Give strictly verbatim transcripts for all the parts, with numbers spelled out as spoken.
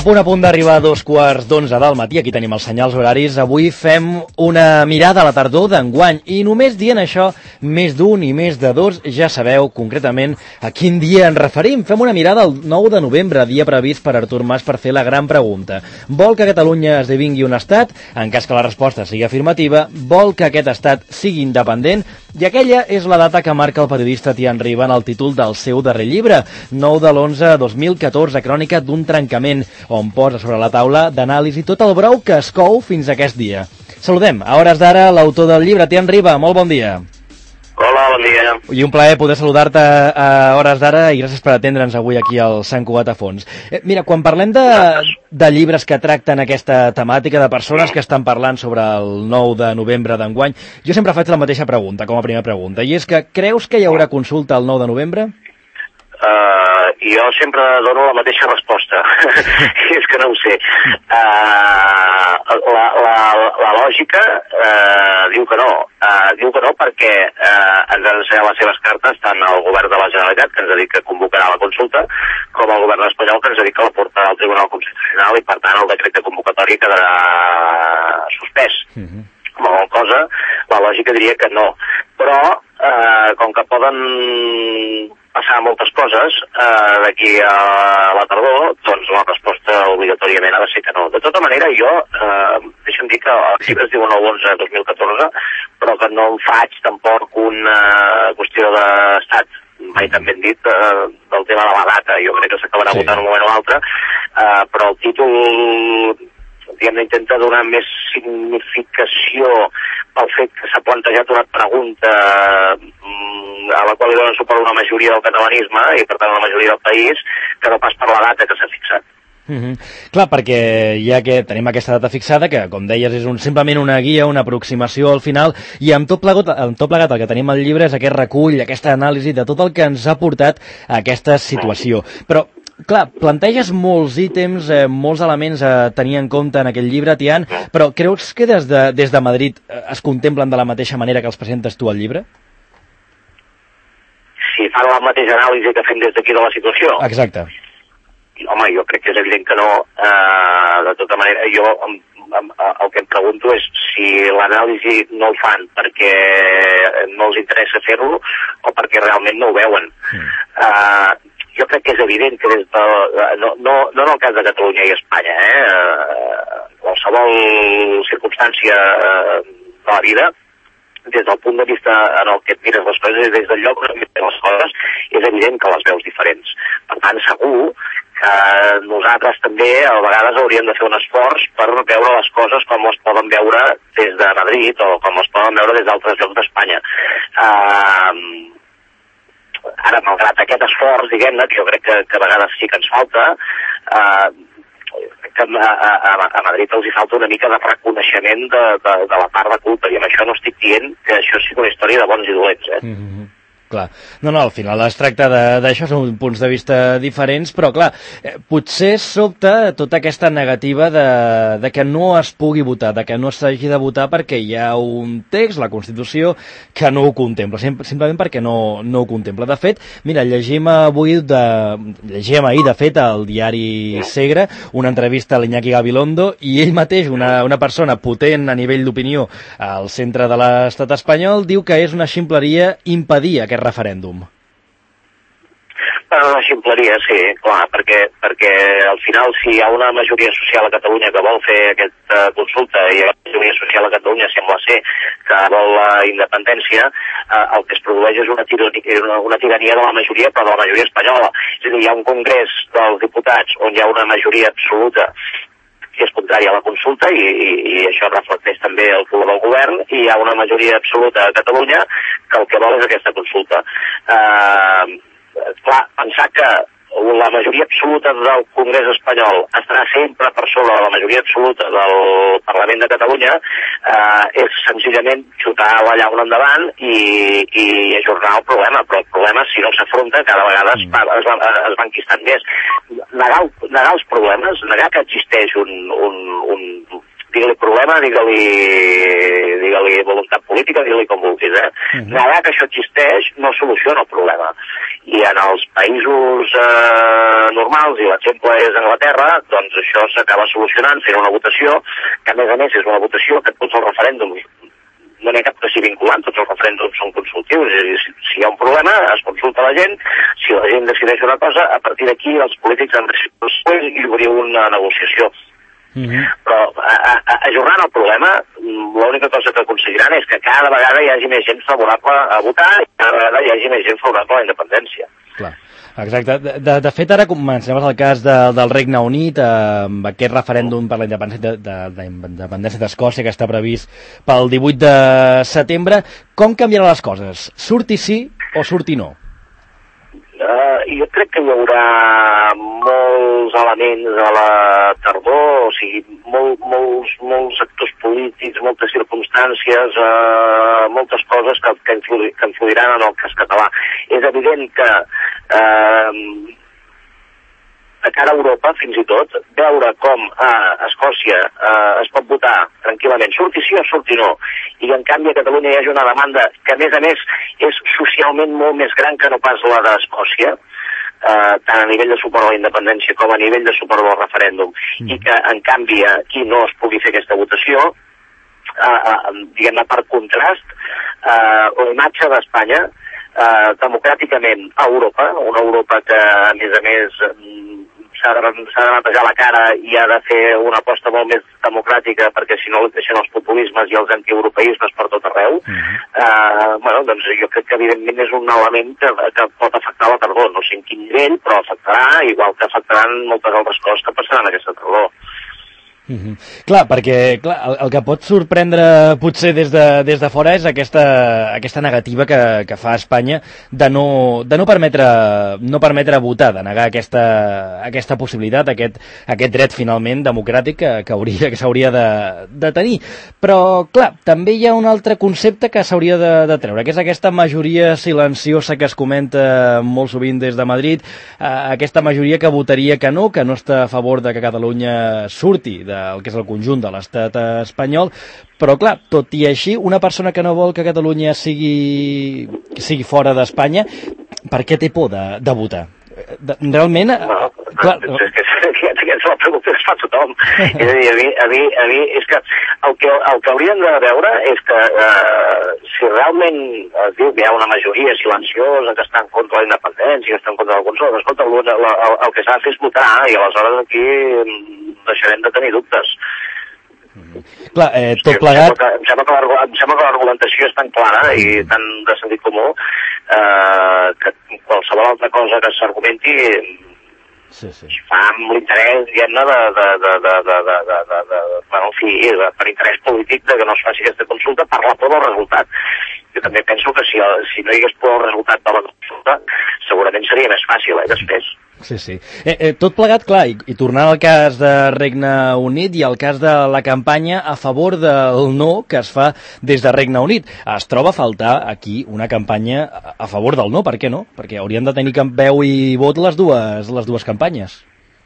punt a punt d'arribar a dos quarts d'onze del matí, aquí tenim els senyals horaris. Avui fem una mirada a la tardor d'enguany i només dient això, més d'un i més de dos, ja sabeu concretament a quin dia ens referim. Fem una mirada al nou de novembre, dia previst per Artur Mas per fer la gran pregunta. Vol que Catalunya esdevingui un estat? En cas que la resposta sigui afirmativa, vol que aquest estat sigui independent? I aquella és la data que marca el periodista Tian Riba en el títol del seu darrer llibre, nou de l'onze de dos mil catorze, crònica d'un trencament, on posa sobre la taula d'anàlisi tot el brou que es cou fins a aquest dia. Saludem, a hores d'ara, l'autor del llibre, Tian Riba. Molt bon dia. Hola, bon dia. I un plaer poder saludar-te a hores d'ara i gràcies per atendre'ns avui aquí al Sant Cugat a Fons. Eh, mira, quan parlem de, de llibres que tracten aquesta temàtica, de persones que estan parlant sobre el nou de novembre d'enguany, jo sempre faig la mateixa pregunta, com a primera pregunta, i és que creus que hi haurà consulta el nou de novembre? Uh, jo sempre dono la mateixa resposta. És que no ho sé. Uh, la, la, la lògica uh, diu que no. Uh, diu que no perquè uh, ens han ensenyat les seves cartes tant el govern de la Generalitat, que ens ha dit que convocarà la consulta, com el govern espanyol, que ens ha dit que la portarà al Tribunal Constitucional i, per tant, el decret de convocatòria quedarà suspès. Uh-huh. Com a cosa, la lògica diria que no. Però, eh, com que poden passar moltes coses eh, d'aquí a la tardor, doncs la resposta obligatòriament ha de ser que no. De tota manera, jo, eh, deixa'm dir que el llibre es diu nou onze dos mil catorze, però que no em faig tampoc una qüestió d'estat, mai tan ben dit, eh, del tema de la data. Jo crec que s'acabarà sí. votant un moment o altre, eh, però el títol diguem-ne, intenta donar més significació pel fet que s'ha plantejat una pregunta a la qual li donen suport una majoria del catalanisme i, per tant, la majoria del país, que no pas per la data que s'ha fixat. Mm-hmm. Clar, perquè ja que tenim aquesta data fixada, que, com deies, és un, simplement una guia, una aproximació al final, i amb tot plegat, amb tot plegat el que tenim al llibre és aquest recull, aquesta anàlisi de tot el que ens ha portat a aquesta situació. Però clar, planteges molts ítems, eh, molts elements a tenir en compte en aquest llibre, Tian, però creus que des de, des de Madrid eh, es contemplen de la mateixa manera que els presentes tu al llibre? Si fan la mateixa anàlisi que fem des d'aquí de la situació? Exacte. Home, jo crec que és evident que no. Eh, de tota manera, jo em, em, el que em pregunto és si l'anàlisi no el fan perquè no els interessa fer-lo o perquè realment no ho veuen. Mm. Eh, jo crec que és evident que des de, no, no, no en el cas de Catalunya i Espanya, eh, qualsevol circumstància de la vida, des del punt de vista en el que et mires les coses, des del lloc on et mires les coses, és evident que les veus diferents. Per tant, segur que nosaltres també a vegades hauríem de fer un esforç per veure les coses com es poden veure des de Madrid o com es poden veure des d'altres llocs d'Espanya. Eh, Ara, malgrat aquest esforç, diguem-ne, que jo crec que, que a vegades sí que ens falta, eh, que a, a, a Madrid els hi falta una mica de reconeixement de, de, de la part de culpa, i amb això no estic dient que això sigui una història de bons i dolents, eh? Mm-hmm. Clar. No, no, al final es tracta d'això, són punts de vista diferents, però clar, eh, potser sobta tota aquesta negativa de, de que no es pugui votar, de que no s'hagi de votar perquè hi ha un text, la Constitució, que no ho contempla, sim simplement perquè no, no ho contempla. De fet, mira, llegim avui, de, llegim ahir, de fet, al diari Segre, una entrevista a l'Iñaki Gabilondo, i ell mateix, una, una persona potent a nivell d'opinió al centre de l'estat espanyol, diu que és una ximpleria impedir aquest referèndum. Bueno, una ximpleria, sí, clar, perquè, perquè al final si hi ha una majoria social a Catalunya que vol fer aquesta consulta i la majoria social a Catalunya sembla ser que vol la independència, eh, el que es produeix és una tirania, una, una tirania de la majoria, però de la majoria espanyola. És a dir, hi ha un congrés dels diputats on hi ha una majoria absoluta que és contrària a la consulta i, i, i això reflecteix també el color del govern, i hi ha una majoria absoluta a Catalunya que el que vol és aquesta consulta. Eh, clar, pensar que la majoria absoluta del Congrés espanyol estarà sempre per sobre de la majoria absoluta del Parlament de Catalunya eh, és senzillament xutar la llauna endavant i, i ajornar el problema, però el problema, si no s'afronta, cada vegada es, es, es va enquistant més. Negar, negar els problemes, negar que existeix un, un, un digue-li problema, digue-li digue-li voluntat política, digue-li com vulguis, eh? Uh-huh. Negar que això existeix no soluciona el problema. I en els països eh, normals, i l'exemple és Anglaterra, doncs això s'acaba solucionant fent una votació, que a més a més és una votació que tots els referèndums no n'hi ha cap que sigui vinculant, tots els referèndums són consultius, és a dir, si, si hi ha un problema es consulta la gent, si la gent decideix una cosa, a partir d'aquí els polítics han de decidir i obrir una negociació. Mm-hmm. Però a, a, ajornant el problema, l'única cosa que aconseguiran és que cada vegada hi hagi més gent favorable a votar i cada vegada hi hagi més gent favorable a la independència. Clar. Exacte. De, de fet, ara comencem el cas de, del Regne Unit, eh, amb aquest referèndum per la independència de, de, de, independència d'Escòcia que està previst pel divuit de setembre. Com canviaran les coses? Surti sí o surti no? Uh, jo crec que hi haurà molts elements a la tardor, o sigui, molt, molts, molts actors polítics, moltes circumstàncies, uh, moltes coses que, que, influ, que influiran en el cas català. És evident que uh, de cara a Europa, fins i tot, veure com a Escòcia eh, es pot votar tranquil·lament, surti sí o surti no, i en canvi a Catalunya hi hagi una demanda que a més a més és socialment molt més gran que no pas la d'Escòcia, eh, tant a nivell de suport a la independència com a nivell de suport al referèndum, mm. i que en canvi aquí no es pugui fer aquesta votació, eh, eh, diguem-ne per contrast, eh, la imatge d'Espanya eh, democràticament a Europa, una Europa que a més a més s'ha de, s'ha de netejar la cara i ha de fer una aposta molt més democràtica perquè si no li deixen els populismes i els antieuropeismes per tot arreu. Uh-huh. eh, bueno, doncs jo crec que evidentment és un element que, que pot afectar la tardor, no sé en quin nivell, però afectarà, igual que afectaran moltes altres coses que passaran aquesta tardor. Mm-hmm. Clar, perquè clar, el, el que pot sorprendre potser des de, des de fora és aquesta, aquesta negativa que, que fa Espanya de no, de no, permetre, no permetre votar, de negar aquesta, aquesta possibilitat, aquest, aquest dret finalment democràtic que, que, hauria, que s'hauria de, de tenir. Però, clar, també hi ha un altre concepte que s'hauria de, de treure, que és aquesta majoria silenciosa que es comenta molt sovint des de Madrid, eh, aquesta majoria que votaria que no, que no està a favor de que Catalunya surti de el que és el conjunt de l'estat espanyol, però clar, tot i així, una persona que no vol que Catalunya sigui, sigui fora d'Espanya, per què té por de, de votar? De, realment... No, clar, és que és la pregunta que es fa a tothom. És a dir, a mi, a mi, a mi és que el que, el que hauríem de veure és que eh, si realment es diu que hi ha una majoria silenciosa que està en contra de la independència, que està en contra del consol, escolta, el, el, el, el que s'ha de fer és votar, i aleshores aquí deixarem de tenir dubtes. Mm-hmm. Clar, eh, tot plegat... Em sembla que, em sembla que l'argumentació és tan clara i tan de sentit comú eh, que qualsevol altra cosa que s'argumenti sí, sí. fa amb l'interès, diguem-ne, de, de, de, de, de, de, de, de, de, bueno, en fi, per interès polític de que no es faci aquesta consulta per la por del resultat. Jo també penso que si, si no hi hagués por al resultat de la consulta, segurament seria més fàcil, eh, després. Sí, sí. Eh, eh, tot plegat, clar, i, i tornant al cas de Regne Unit i al cas de la campanya a favor del no que es fa des de Regne Unit. Es troba a faltar aquí una campanya a favor del no, per què no? Perquè haurien de tenir veu i vot les dues, les dues campanyes.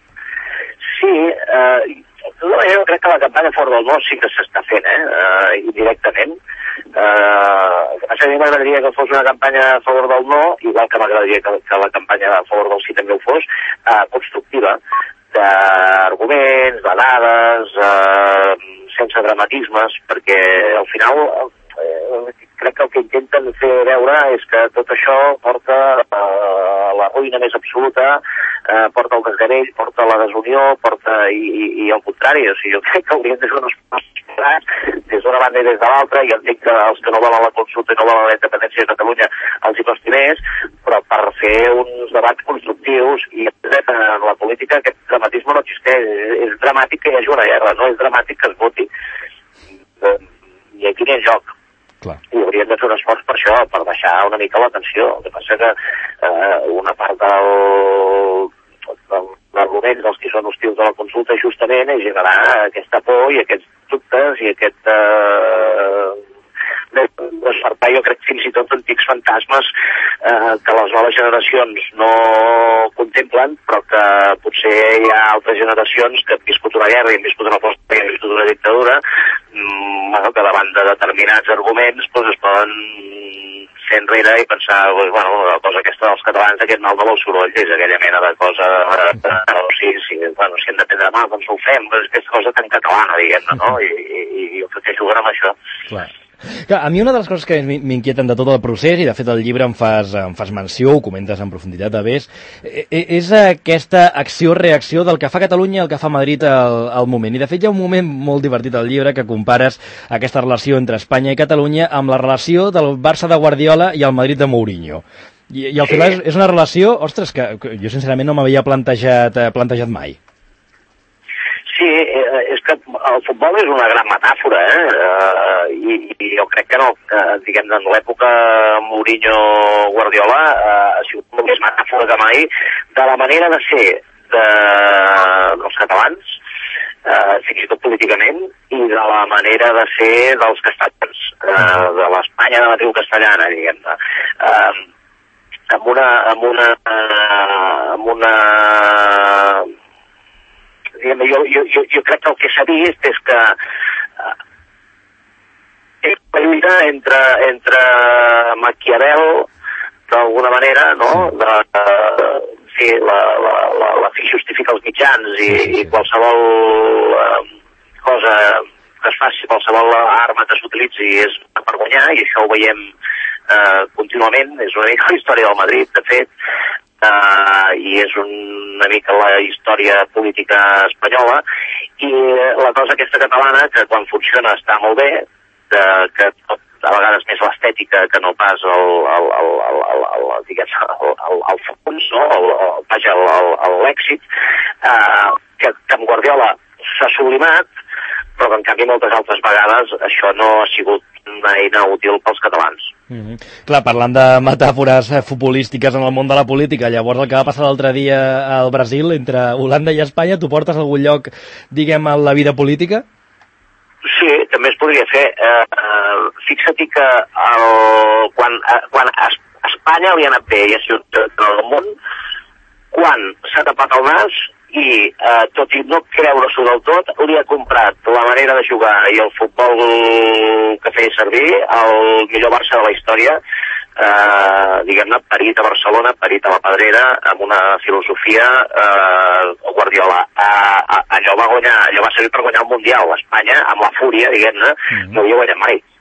Sí, eh, jo crec que la campanya a favor del no sí que s'està fent, eh, eh indirectament. Uh, a mi m'agradaria que fos una campanya a favor del no, igual que m'agradaria que, que la campanya a favor del sí també ho fos, uh, constructiva, d'arguments, de dades, uh, sense dramatismes, perquè al final uh, crec que el que intenten fer veure és que tot això porta a uh, la ruïna més absoluta, uh, porta al desgavell, porta a la desunió, porta i, i, i al contrari. O sigui, jo crec que haurien de fer unes passes des d'una banda i des de l'altra, i entenc que els que no volen la consulta i no volen la independència de Catalunya els hi costi més, però per fer uns debats constructius, i en la política aquest dramatisme no existeix. És dramàtic que hi hagi una guerra, no és dramàtic que es voti. I aquí n'hi ha joc. Clar. I hauríem de fer un esforç per això, per baixar una mica la tensió. El que passa que eh, una part del, del l'argument dels que són hostils de la consulta justament és generar aquesta por i aquests dubtes i aquest eh, despertar, jo crec, fins i tot antics fantasmes eh, que les noves generacions no contemplen, però que potser hi ha altres generacions que han viscut una guerra i han viscut una posta i han viscut una dictadura, bueno, que davant de determinats arguments doncs es poden fer enrere i pensar, bueno, la cosa aquesta dels catalans, aquest mal de molt soroll, és aquella mena de cosa, eh, si, si, bueno, si hem de prendre mal, doncs ho fem, però és aquesta cosa tan catalana, diguem-ne, no? I, i, i jo crec que juguen amb això. Clar. Clar, a mi una de les coses que m'inquieten de tot el procés, i de fet el llibre em fas, em fas menció, ho comentes en profunditat a més, és aquesta acció-reacció del que fa Catalunya i el que fa Madrid al, al moment. I de fet hi ha un moment molt divertit al llibre que compares aquesta relació entre Espanya i Catalunya amb la relació del Barça de Guardiola i el Madrid de Mourinho. I, i al final és, és una relació, ostres, que, que jo sincerament no m'havia plantejat, plantejat mai. Sí, és que el futbol és una gran metàfora, eh? I, i jo crec que no, eh, diguem, en l'època Mourinho-Guardiola eh, ha sigut molt més metàfora que mai de la manera de ser de, dels catalans, eh, fins i tot políticament, i de la manera de ser dels castellans, eh, de l'Espanya de matriu castellana, diguem-ne. Eh, amb una... amb una... amb una diguem, jo, jo, jo, jo crec que el que s'ha vist és que eh, és una lluita entre, entre Maquiavel, d'alguna manera, no? De, de, sí, la, la, la, la fi justifica els mitjans i, i qualsevol eh, cosa que es faci, qualsevol arma que s'utilitzi és per guanyar, i això ho veiem eh, contínuament, és una mica la història del Madrid, de fet, Uh, i és una mica la història política espanyola, i la cosa aquesta catalana, que quan funciona està molt bé, de, que tot, a vegades més l'estètica que no pas el, el, el, el, el, el, diguem, el, el, el fons, no? el, el, vaja, l'èxit, uh, que, que amb Guardiola s'ha sublimat, però que en canvi moltes altres vegades això no ha sigut una eina útil pels catalans. Mm-hmm. Clar, parlant de metàfores futbolístiques en el món de la política, llavors el que va passar l'altre dia al Brasil entre Holanda i Espanya, tu portes a algun lloc, diguem, a la vida política? Sí, també es podria fer. Eh, eh, fixa't que el, quan, eh, quan a Espanya li ha anat bé i ha sigut en el món, quan s'ha tapat el nas i, eh, tot i no creure-s'ho del tot, li ha comprat la manera de jugar i el futbol que feia servir el millor Barça de la història, eh, diguem-ne, parit a Barcelona, parit a la Pedrera, amb una filosofia eh, Guardiola. Eh, allò va guanyar, allò va servir per guanyar el Mundial. Espanya, amb la fúria, diguem-ne, mm-hmm. no havia guanyat mai.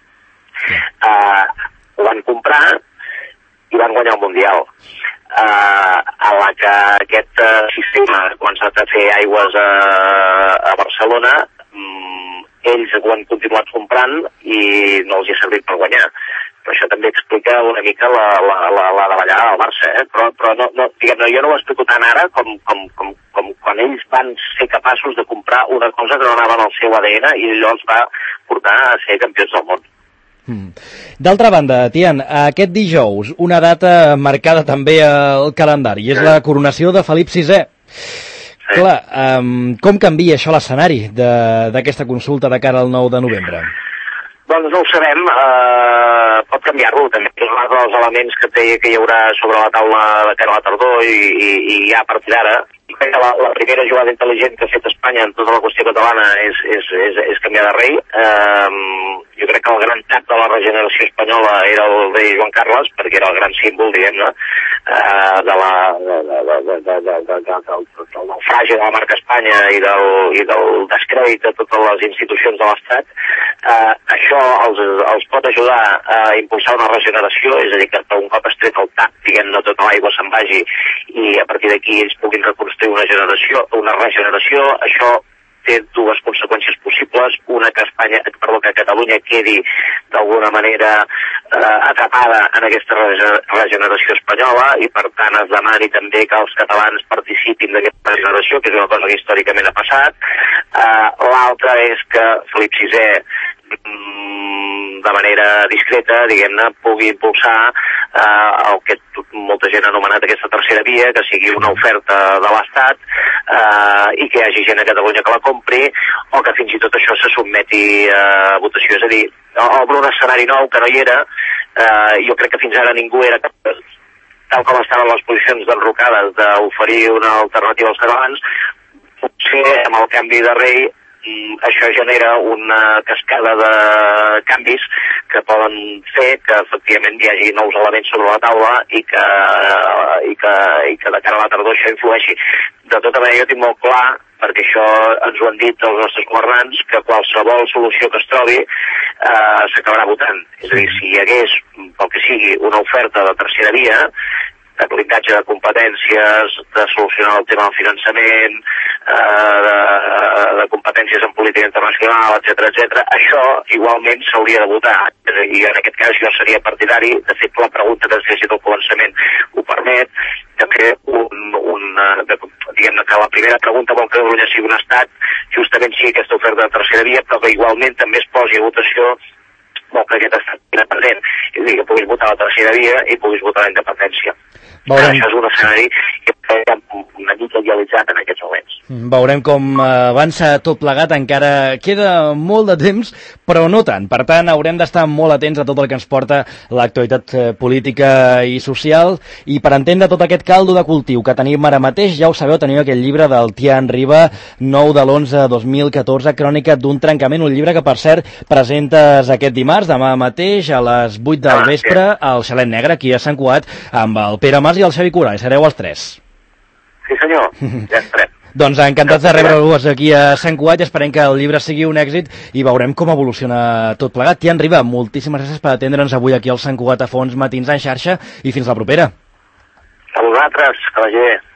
Eh, ho van comprar i van guanyar el Mundial. Uh, a la que aquest uh, sistema ha començat a fer aigües a, a Barcelona, um, ells ho han continuat comprant i no els hi ha servit per guanyar. Però això també explica una mica la, la, la, la davallada del Barça, eh? però, però no, no, diguem, jo no ho explico tant ara com, com, com, com quan ells van ser capaços de comprar una cosa que no anava en el seu A D N i allò els va portar a ser campions del món. Mm. D'altra banda, Tian, aquest dijous, una data marcada també al calendari, és la coronació de Felip sisè. Sí. Clar, um, com canvia això l'escenari d'aquesta consulta de cara al nou de novembre? Doncs no ho sabem, eh, pot canviar-lo, també és un dels elements que, té, que hi haurà sobre la taula de cara a la tardor i, i, i ja a partir d'ara. La, la primera jugada intel·ligent que ha fet Espanya en tota la qüestió catalana és, és, és, és canviar de rei. Eh, jo crec que el gran tap de la regeneració espanyola era el rei Joan Carles, perquè era el gran símbol, diguem-ne, eh, de la, de, de, de, de, de, de, de, del, del naufragi de la marca Espanya i del, i del descrèdit de totes les institucions de l'Estat. Eh, això els, els pot ajudar a impulsar una regeneració, és a dir, que un cop es tret el tap, diguem-ne, tota l'aigua se'n vagi i a partir d'aquí ells puguin reconstruir una generació, una regeneració. Això té dues conseqüències possibles, una que Espanya, perdó, que Catalunya quedi d'alguna manera eh, atrapada en aquesta regeneració espanyola i per tant es demani també que els catalans participin d'aquesta regeneració, que és una cosa que històricament ha passat. Eh, L'altra és que Felip sisè de manera discreta, diguem-ne, pugui impulsar eh, el que molta gent ha anomenat aquesta tercera via, que sigui una oferta de l'Estat eh, i que hi hagi gent a Catalunya que la compri, o que fins i tot això se sotmeti a votació. És a dir, obre un escenari nou que no hi era. Eh, jo crec que fins ara ningú era capaç, tal com estaven les posicions d'enrocades, d'oferir una alternativa als catalans. Potser amb el canvi de rei això genera una cascada de canvis que poden fer que efectivament hi hagi nous elements sobre la taula i que, i que, i que de cara a la tardor això influeixi. De tota manera, jo tinc molt clar, perquè això ens ho han dit els nostres governants, que qualsevol solució que es trobi eh, s'acabarà votant. És a dir, si hi hagués, pel que sigui, una oferta de tercera via, de blindatge de competències, de solucionar el tema del finançament, eh, de, de competències en política internacional, etcètera, etcètera, això igualment s'hauria de votar. I en aquest cas jo seria partidari, de fet la pregunta que has llegit al començament ho permet, també un, un, de, diguem-ne que la primera pregunta vol que Catalunya sigui un estat, justament sigui aquesta oferta de tercera via, però que igualment també es posi a votació vol que aquest estat independent, és a dir, que puguis votar la tercera via i puguis votar la independència. Veurem. Això és un escenari que està una mica idealitzat en aquests moments. Veurem com avança tot plegat, encara queda molt de temps, però no tant. Per tant, haurem d'estar molt atents a tot el que ens porta l'actualitat política i social, i per entendre tot aquest caldo de cultiu que tenim ara mateix, ja ho sabeu, teniu aquest llibre del Tian Riba, nou de l'onze de dos mil catorze, Crònica d'un trencament, un llibre que, per cert, presentes aquest dimarts, demà mateix, a les vuit del vespre, al Xalet Negre, aquí a Sant Cugat, amb el Pere Mas i el Xavi Cura, i sereu els tres. Sí senyor, ja estarem. Doncs encantats de rebre-vos aquí a Sant Cugat i esperem que el llibre sigui un èxit i veurem com evoluciona tot plegat. Tian Riba, moltíssimes gràcies per atendre'ns avui aquí al Sant Cugat a Fons Matins en xarxa i fins la propera. A vosaltres, que vagi bé.